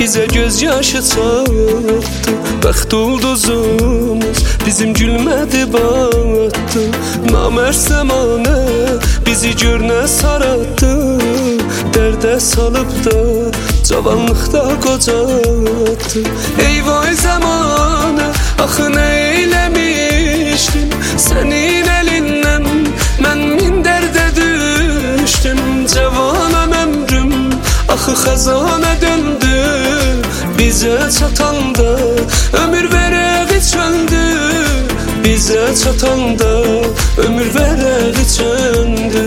Bize gözyaşı çattı. Bəxt ulduzumuz bizim gülmədi batdı. Namərd zəmanə bizi görünə sarattı. Dərdə salıb da cavanlıqda qocatdı. Ey vay zəmanə, axı nə eyləmişdim sənin əlindən, mən min dərdə düşdüm. Cavanam ömrüm, axı xəzanə döndü. Bizə çatanda ömür vərəqi çöndü. Bizə çatanda ömür vərəqi çöndü.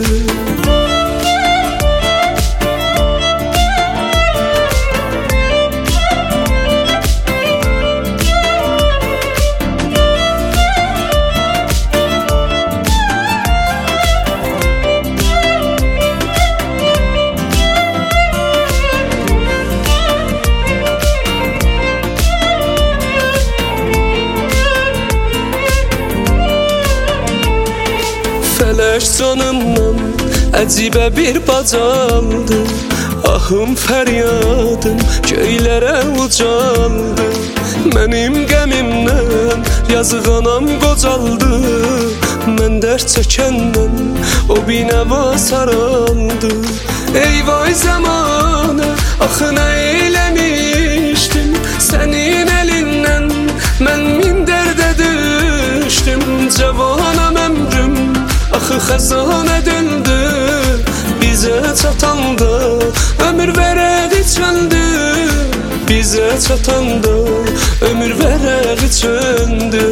Fələş canımdan əcibə bir bacaldı. Ahım fəryadım göylərə ucaldı. Mənim qəmimdən yazıq anam qocaldı. Mən dərd çəkəndən o binəva saraldı. Ey vay zəmanə, axı nə eyləmişdim sənin əlindən, mən min dərdə düşdüm. Cavanam ömrüm, axı xəzanə döndü. Bizə çatanda ömür vərəqi çöndü. Bizə çatanda ömür vərəqi çöndü.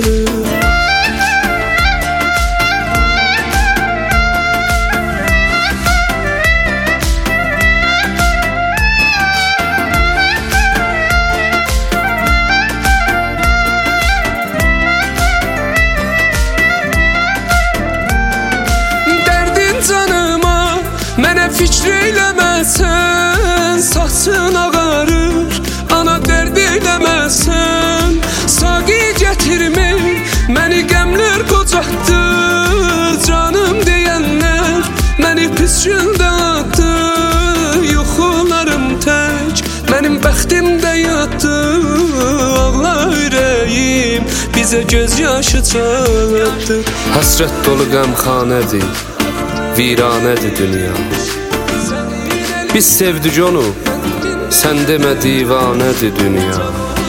Mənə fikr eyləməsən, saçın ağarır. Ana dərd eyləməsən, saqi gətirmir. Məni qəmlər qocatdı. Canım deyənlər məni pis gündə atdı. Yuxularım tək mənim bəxtimdə yatdı. Ağla ürəyim bizə gözyaşı çatdı. Həsrət dolu qəmxanədir, viranədir dünya. Biz sevdik onu, sən demə divanədir dünya.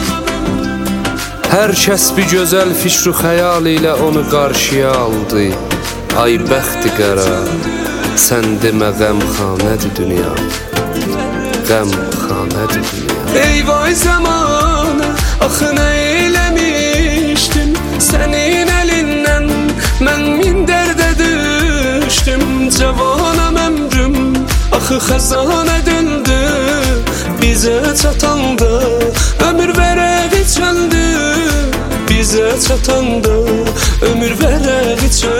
Hər kəs bir gözəl fikr-ü xəyal ilə onu qarşıya aldı. Ay bəxti qara, sən demə qəmxanədir dünya. Qəmxanədir dünya. Ey vay zəmanə, axı nə eyləmişdim sənin əlindən, mən min dərdə düşdüm. Cavanam ömrüm, axı xəzanə döndü. Bizə çatanda ömür vərəqi çöndü. Bizə çatanda ömür vərəqi çöndü.